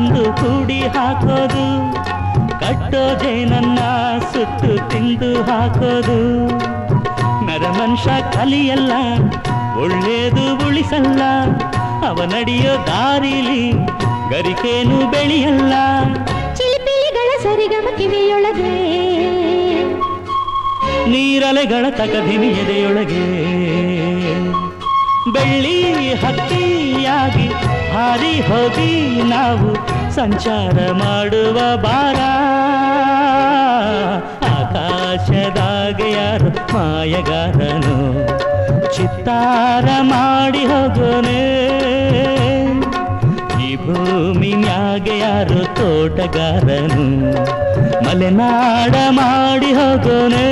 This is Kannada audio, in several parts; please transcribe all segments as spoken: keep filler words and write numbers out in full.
ತಂದು ಕೂಡಿ ಹಾಕೋದು, ಕಟ್ಟೋ ಜೇನನ್ನ ಸುಟ್ಟು ತಿಂದು ಹಾಕೋದು. ನರಮನುಷ್ಯ ಕಲಿಯಲ್ಲ, ಒಳ್ಳೇದು ಉಳಿಸಲ್ಲ, ಅವ ನಡೆಯೋ ದಾರಿಲಿ ಗರಿಕೇನು ಬೆಳೆಯಲ್ಲ. ಚಿಲಿಪಿಲಿಗಳ ಸರಿಗಮ ಕಿವಿಯೊಳಗೆ, ನೀರಲೆಗಳ ತಕಧಿಮಿ ಎದೆಯೊಳಗೆ. ಬೆಳ್ಳಿ ಹಕ್ಕಿಯಾಗಿ ಹಾರಿ ಹೋಗಿ ನಾವು ಸಂಚಾರ ಮಾಡುವ ಬಾರ. ಆಕಾಶದಾಗ ಯಾರು ಮಾಯಗಾರನು ಚಿತ್ತಾರ ಮಾಡಿ ಹೋಗೋನೆ. ಈ ಭೂಮಿ ಮ್ಯಾಗೆ ಯಾರು ತೋಟಗಾರನು ಮಲೆನಾಡ ಮಾಡಿ ಹೋಗೋನೆ.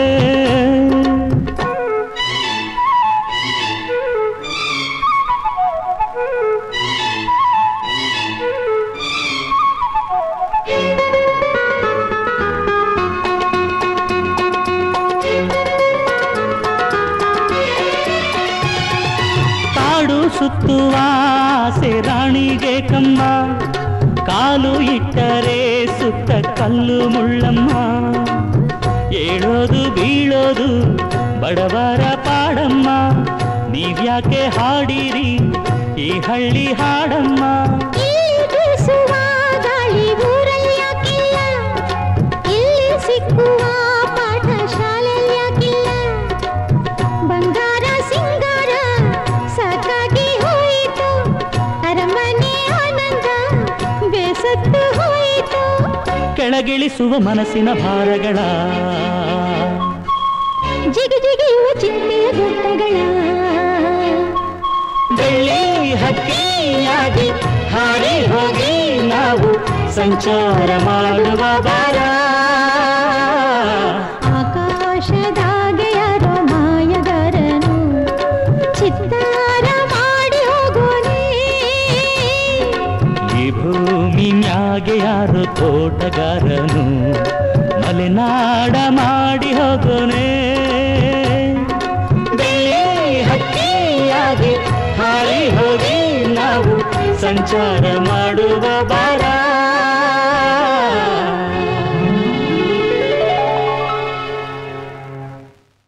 ಸುತ್ತುವ ರಾಣಿಗೆ ಕಮ್ಮ, ಕಾಲು ಇಟ್ಟರೆ ಸುತ್ತ ಕಲ್ಲು ಮುಳ್ಳಮ್ಮ. ಏಳೋದು ಬೀಳೋದು ಬಡವರ ಪಾಡಮ್ಮ, ನೀವ್ಯಾಕೆ ಹಾಡಿರಿ ಈ ಹಳ್ಳಿ ಹಾಡಮ್ಮ. ಇಲ್ಲಿ ಸಿಕ್ಕುವ ಪಾಠ ಶಾಲೆಯಲ್ಲಿ ಯಾಕಿಲ್ಲ, ಬಂಗಾರ ಸಿಂಗಾರ ಸಾಕಾಗಿ ಹೋಯಿತು, ಅರಮನೆ ಆನಂದ ಬೇಸತ್ತು ಹೋಯಿತು. ಕೆಳಗಿಳಿಸುವ ಮನಸ್ಸಿನ ಭಾರಗಳ, ಜಿಗಿ ಜಿಗಿಯುವ ಚಿಂತೆಯ ಗುಟ್ಟಗಳ. ಬೆಳ್ಳಿ ಹಕ್ಕಿಯಾಗಿ ಹಾರಿ ಹೋಗಿ ನಾವು ಸಂಚಾರ ಮಾಡುವ ಬಾರ. ಆಕಾಶದಾಗ ಯಾರೋ ಮಾಯಗಾರನು ಚಿತ್ತಾರ ಮಾಡಿ ಹೋಗೋನೆ. ಈ ಭೂಮಿ ಮ್ಯಾಗೆ ಯಾರು ತೋಟಗಾರನು ಮಲೆನಾಡ ಮಾಡಿ ಹೋಗೋನೆ. ಬೆಳ್ಳಿ ಹಕ್ಕಿಯಾಗಿ ಹಾರಿ ಹೋಗಿ ನಾವು ಸಂಚಾರ ಮಾಡುವ ಬಾ.